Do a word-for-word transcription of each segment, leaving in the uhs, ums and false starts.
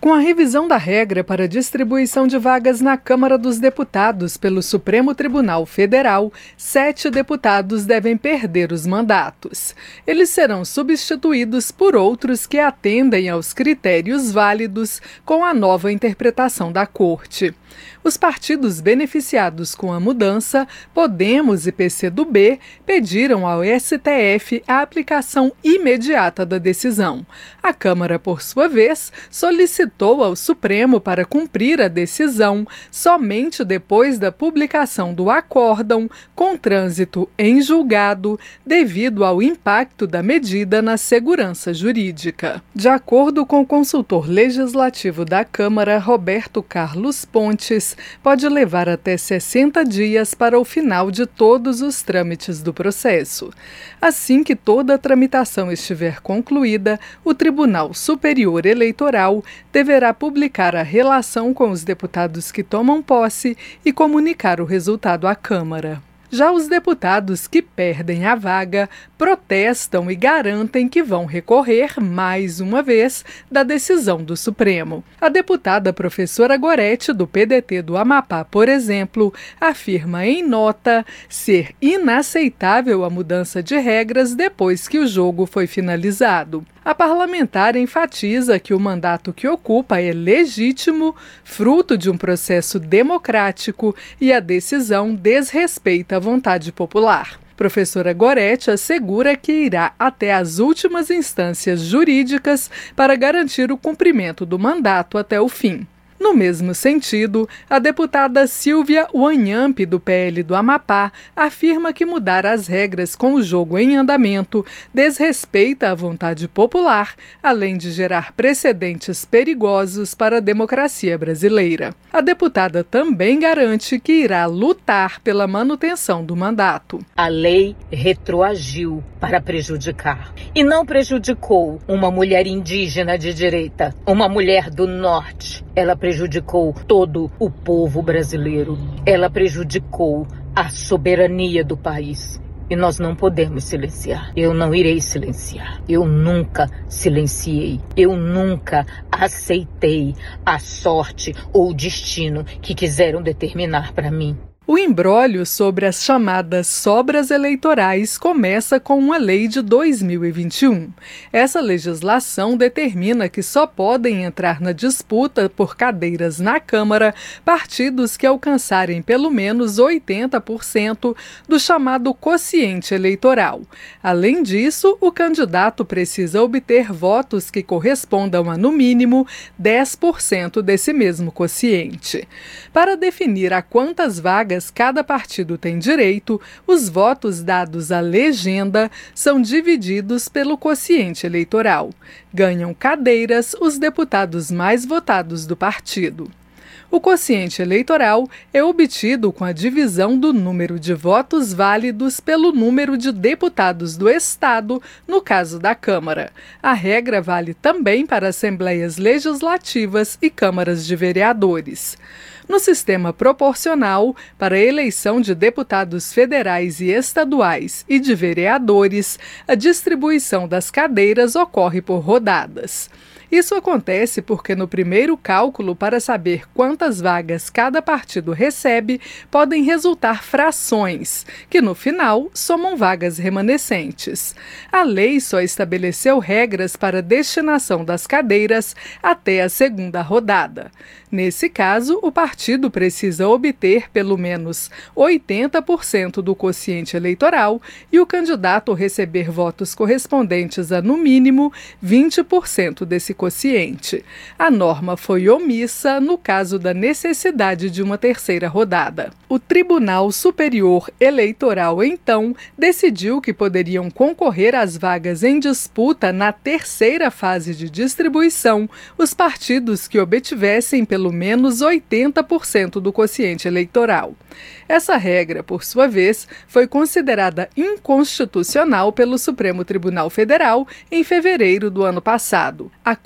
Com a revisão da regra para a distribuição de vagas na Câmara dos Deputados pelo Supremo Tribunal Federal, sete deputados devem perder os mandatos. Eles serão substituídos por outros que atendem aos critérios válidos com a nova interpretação da Corte. Os partidos beneficiados com a mudança, Podemos e P C do B, pediram ao S T F a aplicação imediata da decisão. A Câmara, por sua vez, solicitou ao Supremo para cumprir a decisão somente depois da publicação do acórdão com trânsito em julgado, devido ao impacto da medida na segurança jurídica. De acordo com o consultor legislativo da Câmara, Roberto Carlos Pontes, pode levar até sessenta dias para o final de todos os trâmites do processo. Assim que toda a tramitação estiver concluída, o Tribunal Superior Eleitoral deverá publicar a relação com os deputados que tomam posse e comunicar o resultado à Câmara. Já os deputados que perdem a vaga protestam e garantem que vão recorrer, mais uma vez, da decisão do Supremo. A deputada professora Gorete, do P D T do Amapá, por exemplo, afirma em nota ser inaceitável a mudança de regras depois que o jogo foi finalizado. A parlamentar enfatiza que o mandato que ocupa é legítimo, fruto de um processo democrático e a decisão desrespeita a vontade popular. Professora Gorete assegura que irá até as últimas instâncias jurídicas para garantir o cumprimento do mandato até o fim. No mesmo sentido, a deputada Silvia Wanhamp, do P L do Amapá, afirma que mudar as regras com o jogo em andamento desrespeita a vontade popular, além de gerar precedentes perigosos para a democracia brasileira. A deputada também garante que irá lutar pela manutenção do mandato. A lei retroagiu para prejudicar. E não prejudicou uma mulher indígena de direita, uma mulher do norte. Ela prejudicou todo o povo brasileiro. Ela prejudicou a soberania do país. E nós não podemos silenciar. Eu não irei silenciar. Eu nunca silenciei. Eu nunca aceitei a sorte ou o destino que quiseram determinar para mim. O imbróglio sobre as chamadas sobras eleitorais começa com uma lei de dois mil e vinte e um. Essa legislação determina que só podem entrar na disputa por cadeiras na Câmara partidos que alcançarem pelo menos oitenta por cento do chamado quociente eleitoral. Além disso, o candidato precisa obter votos que correspondam a, no mínimo, dez por cento desse mesmo quociente. Para definir a quantas vagas cada partido tem direito, os votos dados à legenda são divididos pelo quociente eleitoral. Ganham cadeiras os deputados mais votados do partido. O quociente eleitoral é obtido com a divisão do número de votos válidos pelo número de deputados do Estado, no caso da Câmara. A regra vale também para assembleias legislativas e câmaras de vereadores. No sistema proporcional, para a eleição de deputados federais e estaduais e de vereadores, a distribuição das cadeiras ocorre por rodadas. Isso acontece porque no primeiro cálculo para saber quantas vagas cada partido recebe, podem resultar frações, que no final somam vagas remanescentes. A lei só estabeleceu regras para a destinação das cadeiras até a segunda rodada. Nesse caso, o partido precisa obter pelo menos oitenta por cento do quociente eleitoral e o candidato receber votos correspondentes a, no mínimo, vinte por cento desse quociente. A norma foi omissa no caso da necessidade de uma terceira rodada. O Tribunal Superior Eleitoral, então, decidiu que poderiam concorrer às vagas em disputa na terceira fase de distribuição os partidos que obtivessem pelo menos oitenta por cento do quociente eleitoral. Essa regra, por sua vez, foi considerada inconstitucional pelo Supremo Tribunal Federal em fevereiro do ano passado. A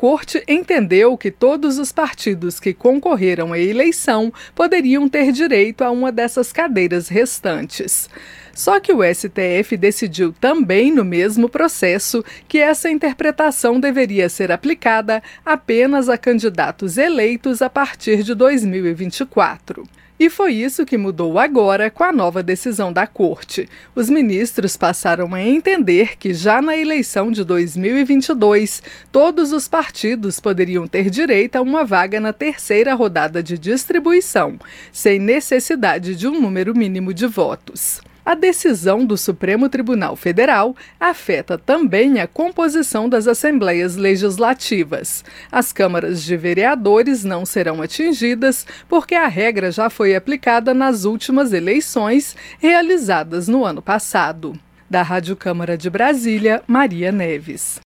Corte entendeu que todos os partidos que concorreram à eleição poderiam ter direito a uma dessas cadeiras restantes. Só que o S T F decidiu também no mesmo processo que essa interpretação deveria ser aplicada apenas a candidatos eleitos a partir de dois mil e vinte e quatro. E foi isso que mudou agora com a nova decisão da Corte. Os ministros passaram a entender que já na eleição de dois mil e vinte e dois, todos os partidos poderiam ter direito a uma vaga na terceira rodada de distribuição, sem necessidade de um número mínimo de votos. A decisão do Supremo Tribunal Federal afeta também a composição das assembleias legislativas. As câmaras de vereadores não serão atingidas porque a regra já foi aplicada nas últimas eleições realizadas no ano passado. Da Rádio Câmara de Brasília, Maria Neves.